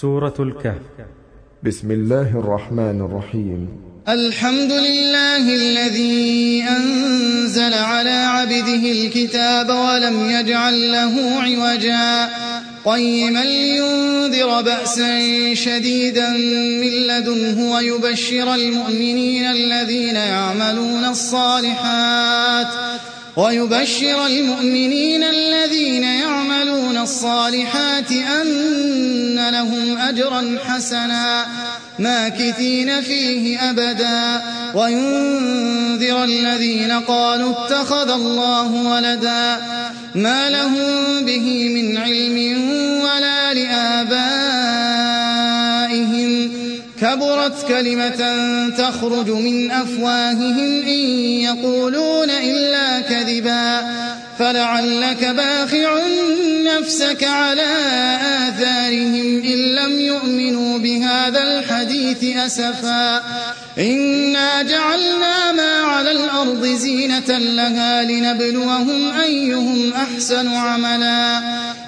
سورة الكهف. بسم الله الرحمن الرحيم. الحمد لله الذي أنزل على عبده الكتاب ولم يجعل له عوجا قيما لينذر بأسا شديدا من لدنه ويبشر المؤمنين الذين يعملون الصالحات أن لهم أجرا حسنا ماكثين فيه أبدا وينذر الذين قالوا اتخذ الله ولدا ما لهم به من علم ولا لآبائهم كبرت كلمة تخرج من أفواههم إن يقولون إلا كذبا فلعلك باخع نفسك على آثارهم إن لم يؤمنوا بهذا الحديث أسفا إنا جعلنا ما على الأرض زينة لها لنبلوهم أيهم أحسن عملا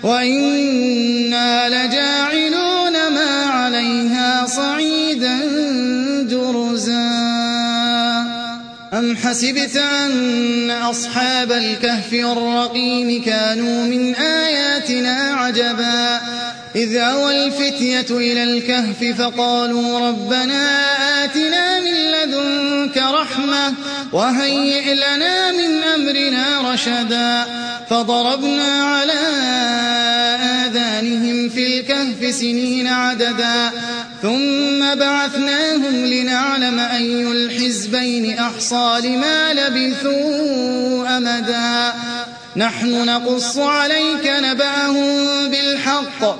وإنا لجاعلون ما عليها صعيدا جرزا أم حسبت أن أصحاب الكهف والرقيم كانوا من آياتنا عجبا إذ أوى الفتية إلى الكهف فقالوا ربنا آتنا من لدنك رحمة وهيئ لنا من أمرنا رشدا فضربنا على آذانهم في الكهف سنين عددا ثم بعثناهم لنعلم أي الحزبين أحصى لما لبثوا أمدا نحن نقص عليك نبأهم بالحق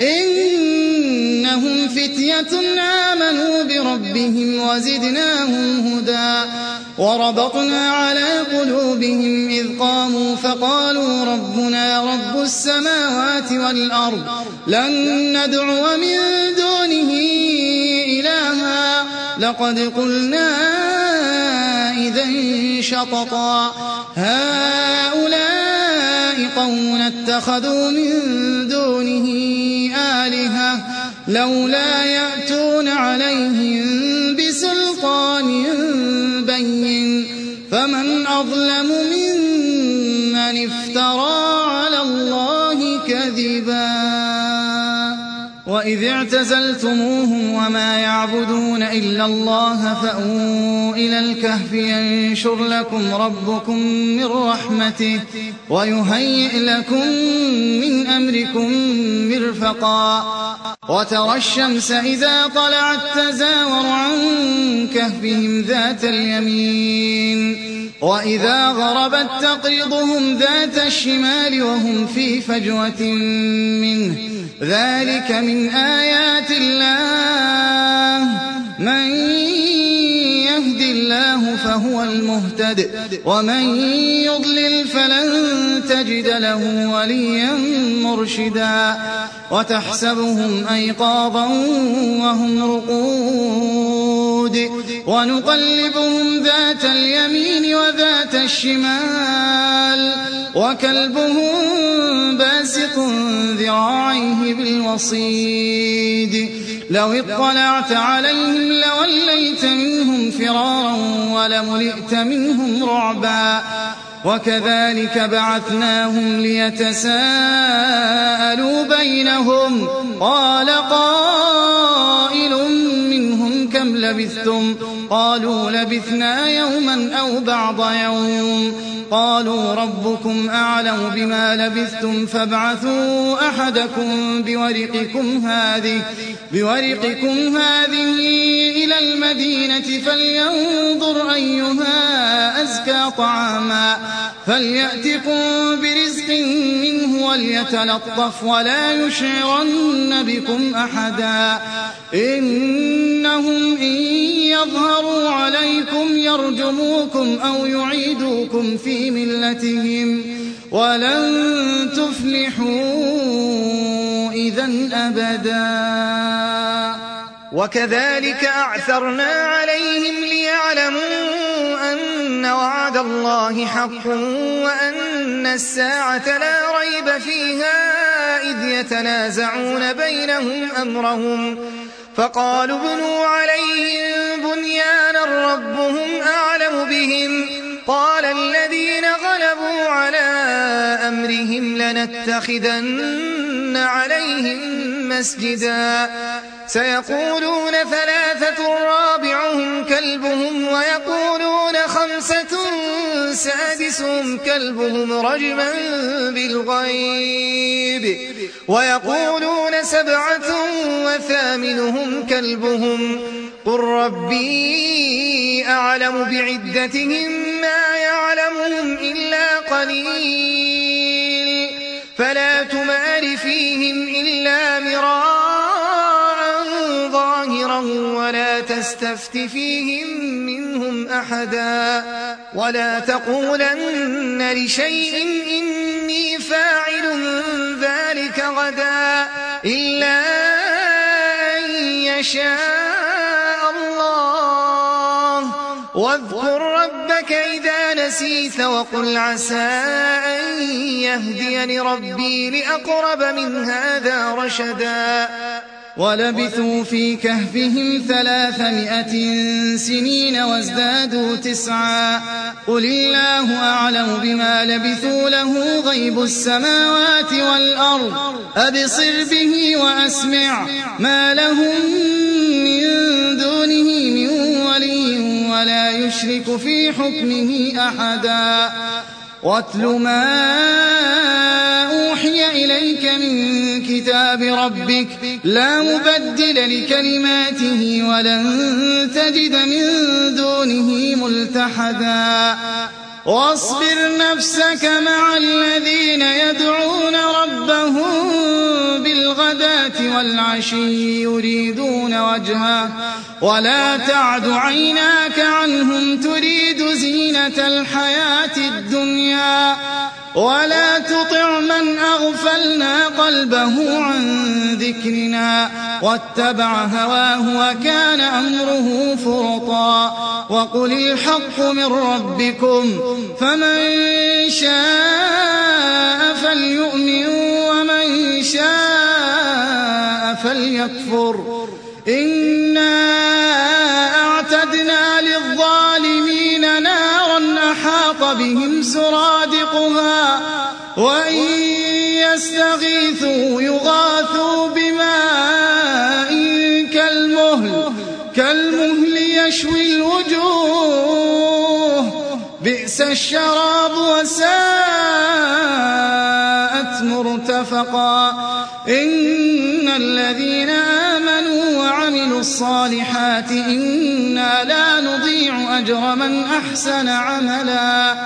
إنهم فتية آمنوا بربهم وزدناهم هدى وربطنا على قلوبهم إذ قاموا فقالوا ربنا رب السماوات والأرض لن ندعو من دونه إلها لقد قلنا إذا شططا هؤلاء قوم اتخذوا من دونه آلهة لولا يأتون عليهم بسلطان بين فمن أظلم ممن افترى على الله كذبا وإذ اعتزلتموهم وما يعبدون إلا الله فأووا إلى الكهف ينشر لكم ربكم من رحمته ويهيئ لكم من أمركم مرفقا وترى الشمس إذا طلعت تزاور عن كهفهم ذات اليمين وإذا غربت تقرضهم ذات الشمال وهم في فجوة منه ذلك من آيات الله من يهد الله فهو المهتد ومن يضلل فلن تجد له وليا مرشدا وتحسبهم أيقاظا وهم رقود ونقلبهم ذات اليمين وذات الشمال وكلبهم باسط ذراعيه بالوصيد لو اطلعت عليهم لوليت منهم فرارا ولملئت منهم رعبا وكذلك بعثناهم ليتساءلوا بينهم قال قائل منهم كم لبثتم قالوا لبثنا يوما أو بعض يوم قالوا ربكم أعلم بما لبثتم فابعثوا أحدكم بورقكم هذه إلى المدينة فلينظر أيها أزكى طعاما فليأتكم برزق منه وليتلطف ولا يشعرن بكم أحدا إنهم إن يظهروا عليكم يرجموكم أو يعيدوكم في ملتهم ولن تفلحوا إذا أبدا وكذلك أعثرنا عليهم ليعلموا أن وعد الله حق وأن الساعة لا ريب فيها إذ يتنازعون بينهم أمرهم فقالوا ابنوا عليهم بنيانا ربهم أعلم بهم قال الذين غلبوا على أمرهم لنتخذن عليهم مسجدا سيقولون 3 رابعهم كلبهم ويقولون 5 سادسهم كلبهم رجما بالغيب ويقولون 7 وثامنهم كلبهم قل ربي أعلم بعدتهم ما يعلمهم إلا قليل فلا تمار فيهم إلا مراء ظاهرا ولا تستفت فيهم منهم أحدا ولا تقولن لشيء إني فاعل ذلك غدا إلا أن يشاء الله واذكر ربك إذا نسيت وقل عسى أن يهديني ربي لأقرب من هذا رشدا ولبثوا في كهفهم 300 سنين وازدادوا 9 قل الله أعلم بما لبثوا له غيب السماوات والأرض أبصر به وأسمع ما لهم من دونه من ولي ولا يشرك في حكمه أحدا واتل ما أوحي إليك من كتاب ربك لا مبدل لكلماته ولن تجد من دونه ملتحدا واصبر نفسك مع الذين يدعون ربهم بالغداة والعشي يريدون وجهه ولا تعد عيناك عنهم تريد زينة الحياة الدنيا ولا تطع من أغفلنا قلبه عن ذكرنا واتبع هواه وكان أمره فرطا وقل الحق من ربكم فمن شاء فليؤمن ومن شاء فليكفر إنا أعتدنا للظالمين نارا أحاط بهم سرادقها وإن يستغيثوا يغاثوا بماء كالمهل يشوي الوجوه بئس الشراب وساءت مرتفقا إن الذين آمنوا وعملوا الصالحات إنا لا نضيع أجر من أحسن عملا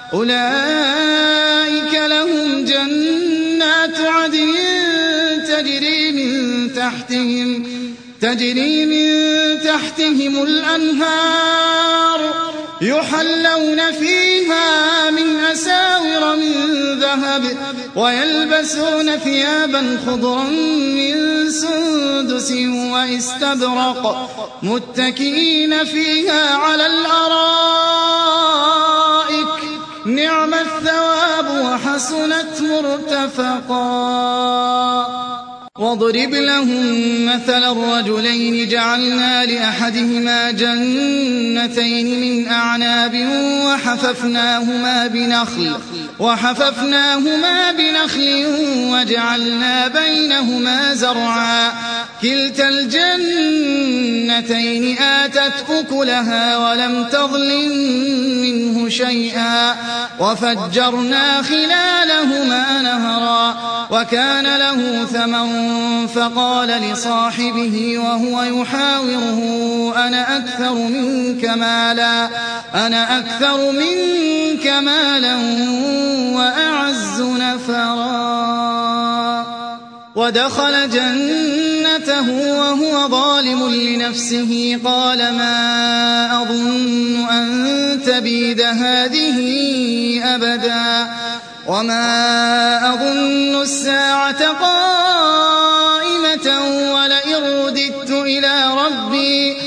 أولئك لهم جنات عدن تجري من تحتهم الأنهار يحلون فيها من أساور من ذهب ويلبسون ثيابا خضرا من سندس واستبرق متكئين فيها على الأرائك نعم الثواب وحسنت مرتفقا واضرب لهم مثل الرجلين جعلنا لأحدهما جنتين من أعناب وحففناهما بنخل وجعلنا بينهما زرعا كلتا الجنتين آتت أكلها ولم تظلم منه شيئا وفجرنا خلالهما نهرا وكان له ثمر فقال لصاحبه وهو يحاوره أنا أكثر منك مالا وأعز نفرا ودخل جنته وهو ظالم لنفسه قال ما أظن أن تبيد هذه أبدا وما أظن الساعة قائمة ولئن رددت إلى ربي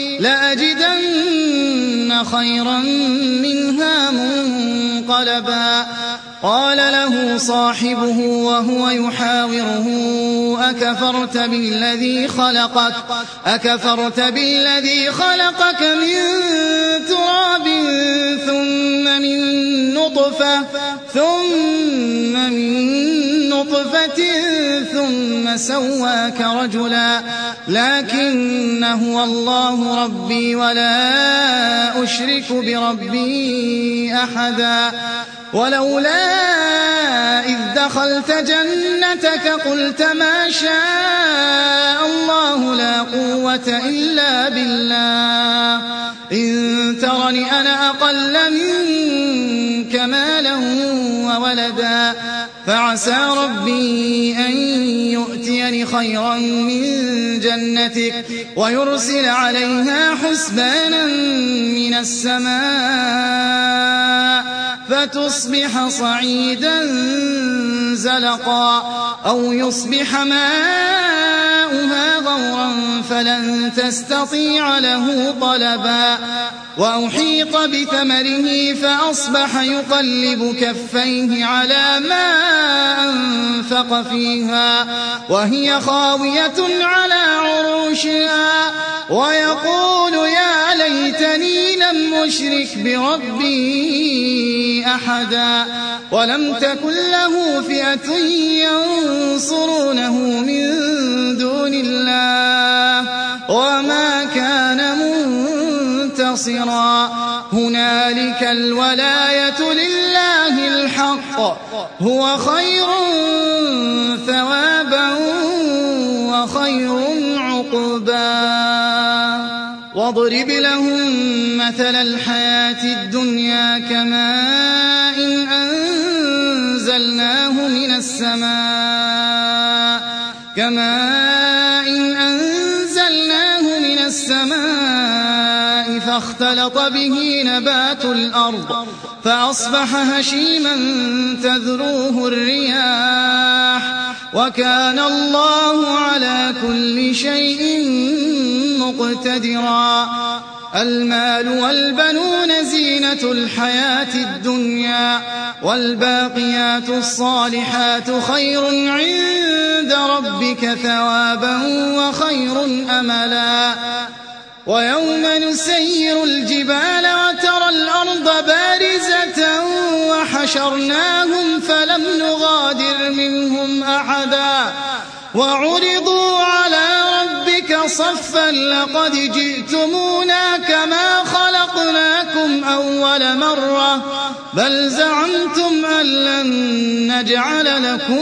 لأجدن خيرا منها منقلبا قال له صاحبه وهو يحاوره أكفرت بالذي خلقك من تراب ثم من نطفة ثم سواك رجلا لكن هو الله ربي ولا أشرك بربي أحدا ولولا إذ دخلت جنتك قلت ما شاء الله لا قوة إلا بالله إن ترني أنا أقل منك مالا وولدا فعسى ربي أن يؤتيني خيرا من جنتك ويرسل عليها حسبانا من السماء فتصبح صعيدا زلقا أو يصبح ماؤها غورا فلن تستطيع له طلبا وأحيط بثمره فأصبح يقلب كفيه على ما أنفق فيها وهي خاوية على عروشها ويقول يا ليتني لم أشرك بربي أحدا ولم تكن له فئة ينصرونه من دون الله وما كان منتصرا هنالك الولاية لله الحق هو خير ثوابا وخير عقبا واضرب لهم مثل الحياة الدنيا كماء أنزلناه من السماء فاختلط به نبات الأرض فأصبح هشيما تذروه الرياح وكان الله على كل شيء مقتدرا المال والبنون زينة الحياة الدنيا والباقيات الصالحات خير عند ربك ثوابا وخير أملا ويوم نسير الجبال وترى الأرض بارزة وحشرناهم فلم نغادر منهم أحدا وعرضوا على ربك صفا لقد جئتمونا كما خلقناكم أول مرة بل زعمتم أن لن نجعل لكم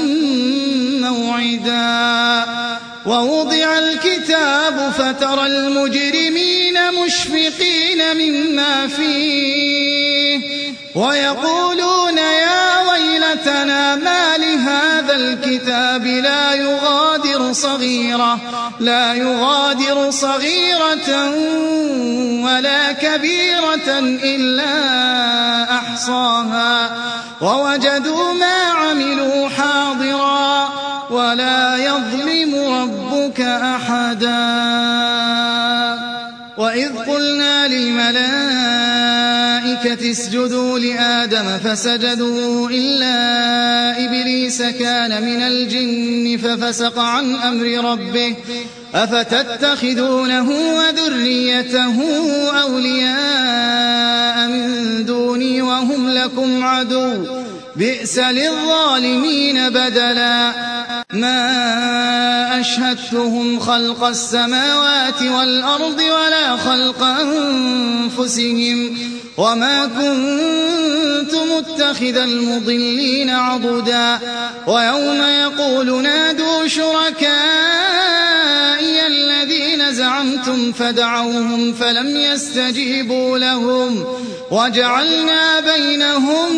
موعدا ووضع الكتاب فترى المجرمين مشفقين مما فيه ويقولون يا ويلتنا ما لهذا الكتاب لا يغادر صغيرة ولا كبيرة إلا أحصاها ووجدوا ما عملوا حاضرا ولا يظلم ربك أحدا وإذ قلنا للملائكة اسجدوا لآدم فسجدوا إلا إبليس كان من الجن ففسق عن أمر ربه أفتتخذونه وذريته أولياء من دوني وهم لكم عدو بئس للظالمين بدلا ما أشهدتهم خلق السماوات والأرض ولا خلق أنفسهم وما كنت متخذ المضلين عضدا ويوم يقول نادوا شركائي الذين زعمتم فدعوهم فلم يستجيبوا لهم وجعلنا بينهم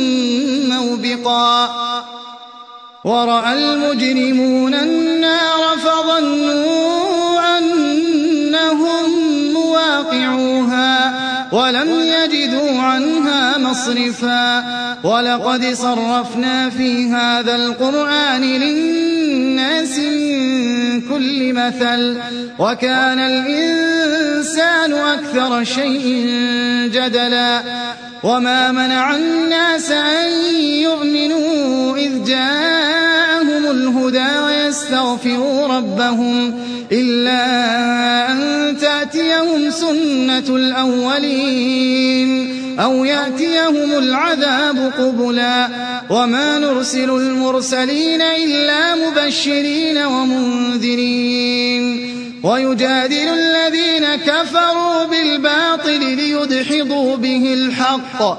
موبقا ورأى المجرمون النار فظنوا أنهم مواقعوها ولم يجدوا عنها مصرفا ولقد صرفنا في هذا القرآن للناس من كل مثل وكان الإنسان أكثر شيء جدلا وما منع الناس أن يؤمنوا إذ جاءهم الهدى ويستغفروا ربهم إلا أن تأتيهم سنة الأولين أو يأتيهم العذاب قبلا وما نرسل المرسلين إلا مبشرين ومنذرين ويجادل الذين كفروا بالباطل ليدحضوا به الحق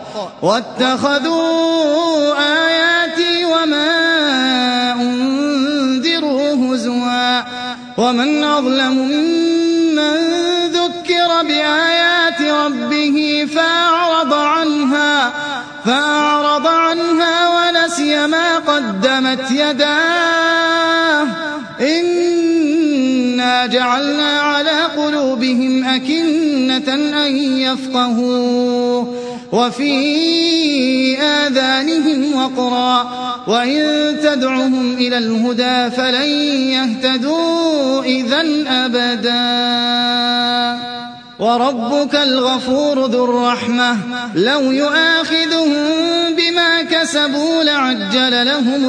واتخذوا آياتي وما أنذروا هزوا ومن أظلم ممن ذكر بآيات ربه فأعرض عنها ونسي ما قدمت يداه إنا جعلنا على قلوبهم أكنة أن يفقهوه وفي آذانهم وقرا وإن تدعهم إلى الهدى فلن يهتدوا إذن أبدا وربك الغفور ذو الرحمة لو يؤاخذهم بما كسبوا لعجل لهم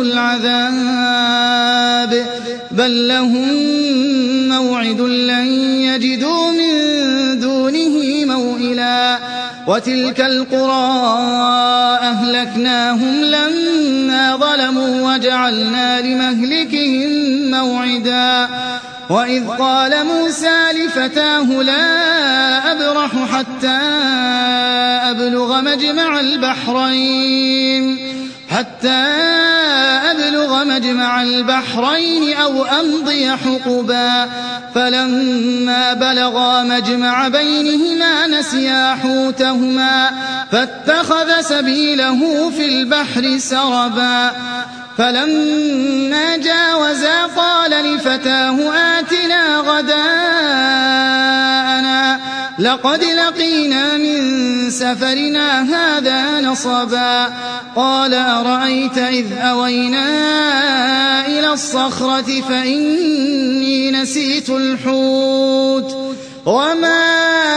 العذاب بل لهم موعد لن يجدوا من دونه موئلا وتلك القرى أهلكناهم لما ظلموا وجعلنا لمهلكهم موعدا وإذ قال موسى لفتاه لا أبرح حتى أبلغ مجمع البحرين أو أمضي حقبا فلما بلغا مجمع بينهما نسيا حوتهما فاتخذ سبيله في البحر سربا فلما جاوزا قال لفتاه آتنا غداءنا لقد لقينا من سفرنا هذا نصبا قال أرأيت إذ أوينا إلى الصخرة فإني نسيت الحوت وما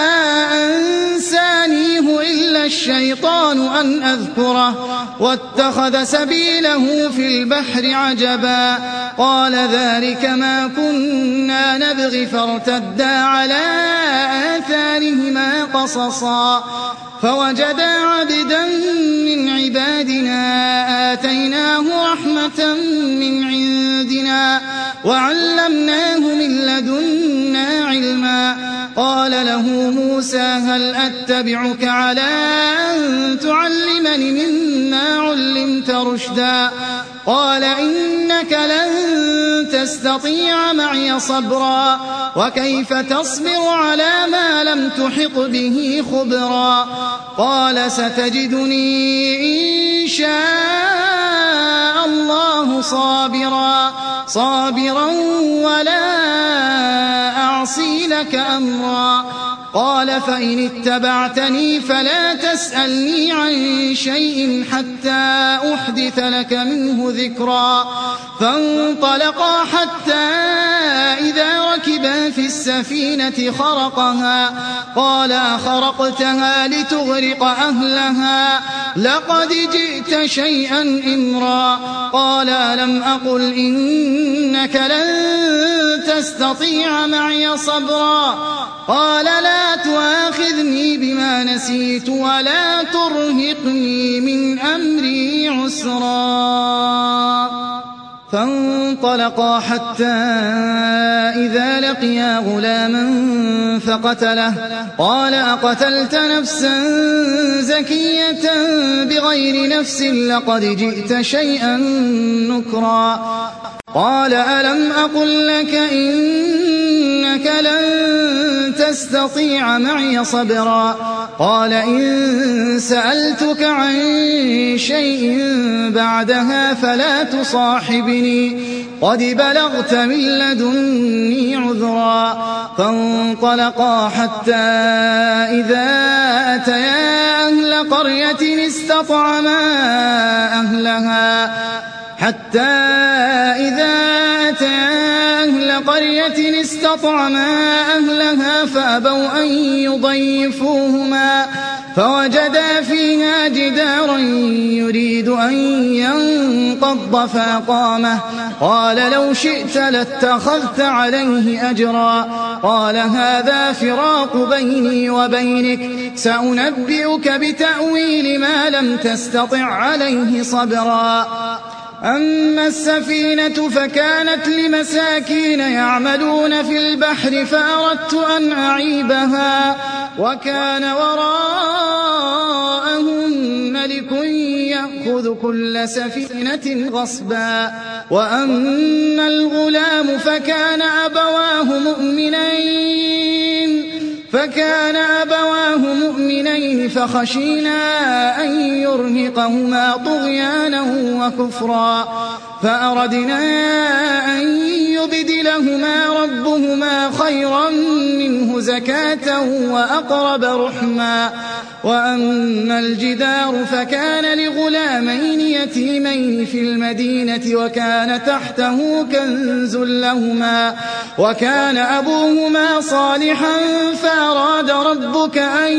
أنسانيه إلا الشيطان أن أذكره واتخذ سبيله في البحر عجبا قال ذلك ما كنا نبغي فارتدا على آثارهما قصصا فوجدا عبدا من عبادنا آتيناه رحمة من عندنا وعلمناه من لدنا علما قال له موسى هل أتبعك على أن تعلمني مما علمت رشدا قال إنك لن تستطيع معي صبرا وكيف تصبر على ما لم تحط به خبرا قال ستجدني إن شاء الله صابرا ولا أعصي لك أمرا قال فإن اتبعتني فلا تسألني عن شيء حتى أحدث لك منه ذكرا فانطلقا حتى إذا ركبا في السفينة خرقها قال أخرقتها لتغرق أهلها لقد جئت شيئا إمرا قال ألم أقل إنك لن تستطيع معي صبرا قال لا تؤاخذني بما نسيت ولا ترهقني من أمري عسرا فانطلقا حتى إذا لقيا غلاما فقتله قال أقتلت نفسا زكية بغير نفس لقد جئت شيئا نكرا قال ألم أقل لك إنك لن تستطيع معي صبرا قال إن سألتك عن شيء بعدها فلا تصاحبني قد بلغت من لدني عذرا فانطلقا حتى إذا أتيا أهل قرية استطعما أهلها قرية استطعما أهلها فأبوا أن يضيفوهما فوجدا فيها جدارا يريد أن ينقض فأقامه قال لو شئت لاتخذت عليه أجرا قال هذا فراق بيني وبينك سأنبئك بتأويل ما لم تستطع عليه صبرا أما السفينة فكانت لمساكين يعملون في البحر فأردت أن أعيبها وكان وراءهم ملك يأخذ كل سفينة غصبا وأما الغلام فكان أبواه مؤمنين فخشينا أن يرهقهما طغيانا وكفرا فأردنا أن يبدلهما ربهما خيرا منه زكاة وأقرب رحما وأما الجدار فكان لغلامين يتيمين في المدينة وكان تحته كنز لهما وكان أبوهما صالحا فأراد ربك أن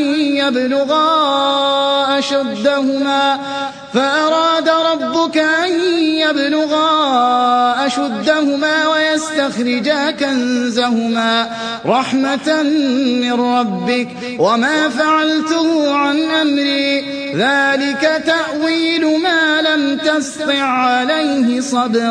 يبلغا أشدهما ويستخرجا كنزهما رحمة من ربك وما فعلته عن أمري ذلك تأويل ما لم تستطع عليه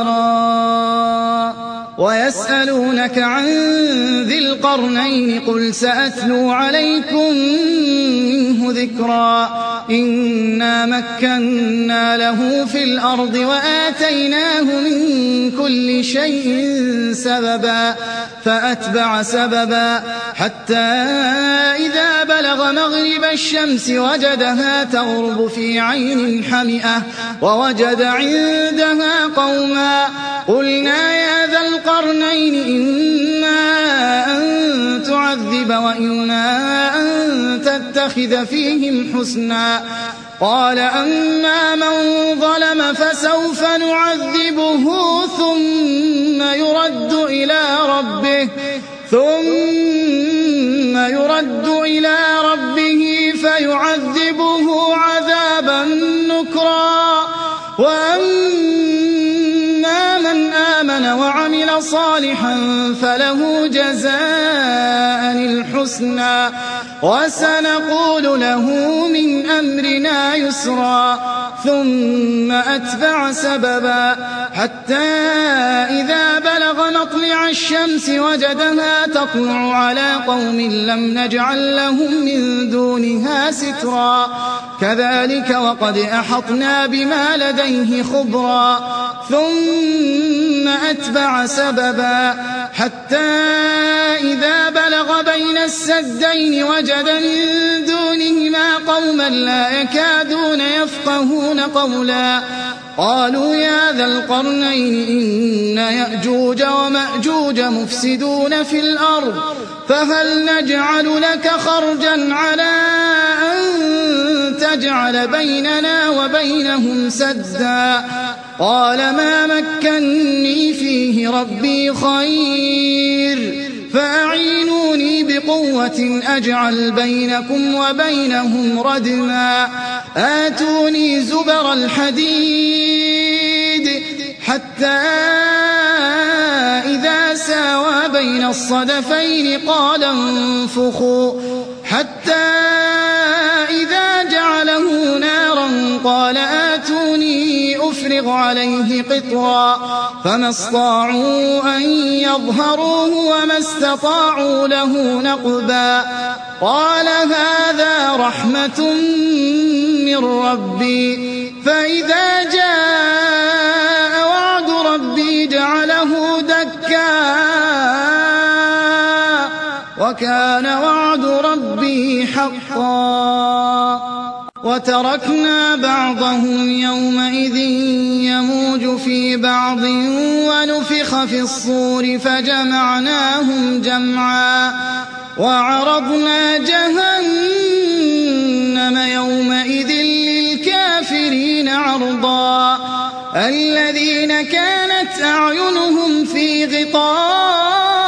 صبرا ويسألونك عن ذي القرنين قل سأتلو عليكم منه ذكرا إنا مكنا له في الأرض وآتيناه من كل شيء سببا فأتبع سببا حتى إذا بلغ مغرب الشمس وجدها تغرب في عين حمئة ووجد عندها قوما قلنا يا ذا القرنين إما أن تعذب وإما أن تتخذ فيهم حسنا قال أما من ظلم فسوف نعذبه ثم يرد إلى ربه فيعذبه عذابا نكرا وأما من آمن وعمل صالحا فله جزاء الحسنى وسنقول له من أمرنا يسرا ثم أتبع سببا حتى إذا بلغ مطلع الشمس وجدها تطلع على قوم لم نجعل لهم من دونها سترا كذلك وقد أحطنا بما لديه خبرا ثم أتبع سببا حتى إذا بلغ بين السدين وجد من دونهما قوما لا يكادون يفقهون قولا قالوا يا ذا القرنين إن يأجوج ومأجوج مفسدون في الأرض فهل نجعل لك خرجا على أن تجعل بيننا وبينهم سدا قال ما مكني فيه ربي خير فأعينوني بقوة أجعل بينكم وبينهم ردما آتوني زبر الحديد حتى إذا ساوى بين الصدفين قال انفخوا حتى إذا جعله نارا قال آتوني أفرغ عليه قطرا فما استطاعوا أن يظهروه وما استطاعوا له نقبا قال هذا رحمة من ربي فإذا جاء وعد ربي جعله دكا وكان وعد ربي حقا وتركنا بعضهم يومئذ يموج في بعض ونفخ في الصور فجمعناهم جمعا وعرضنا جهنم يومئذ للكافرين عرضا الذين كانت أعينهم في غطاء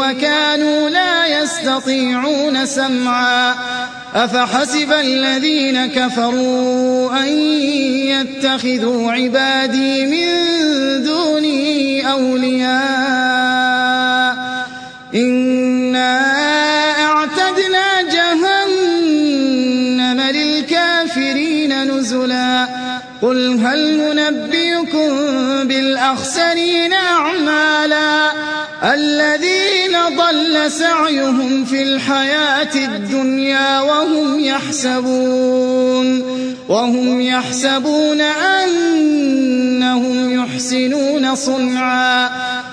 وكانوا لا يستطيعون سمعا أفحسب الذين كفروا أن يتخذوا عبادي من دوني أولياء إنا أعتدنا جهنم للكافرين نزلا قل هل ننبئكم بالأخسرين أعمالا الذين ضل سعيهم في الحياة الدنيا وهم يحسبون أنهم يحسنون صنعا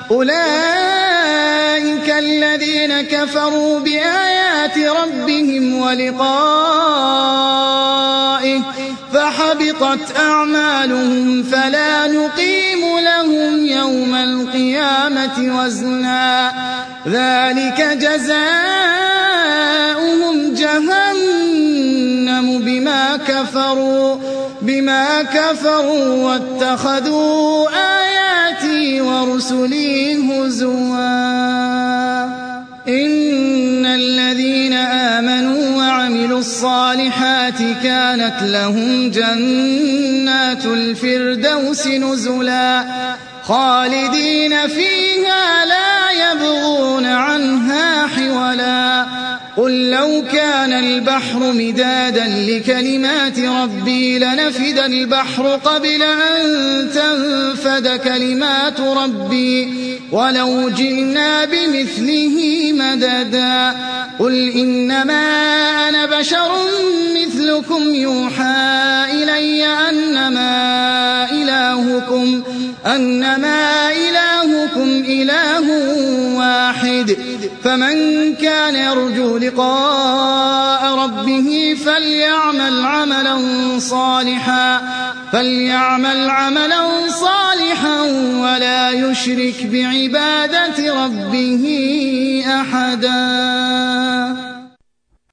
أولئك الذين كفروا بآيات ربهم ولقائه فحبطت أعمالهم فلا نقيم لهم يوم القيامة وزنا ذلك جزاؤهم جهنم بما كفروا واتخذوا آياتي ورسلي هزوا إن الذين آمنوا وعملوا الصالحات كانت لهم جنات الفردوس نزلا خالدين فيها لا يبغون عنها حولا قل لو كان البحر مدادا لكلمات ربي لنفد البحر قبل أن تنفد كلمات ربي ولو جئنا بمثله مددا قل إنما أنا بشر مثلكم يوحى إلي أنما إلهكم إله واحد فمن كان يرجو لقاء ربه فليعمل عملا صالحا ولا يشرك بعبادة ربه أحدا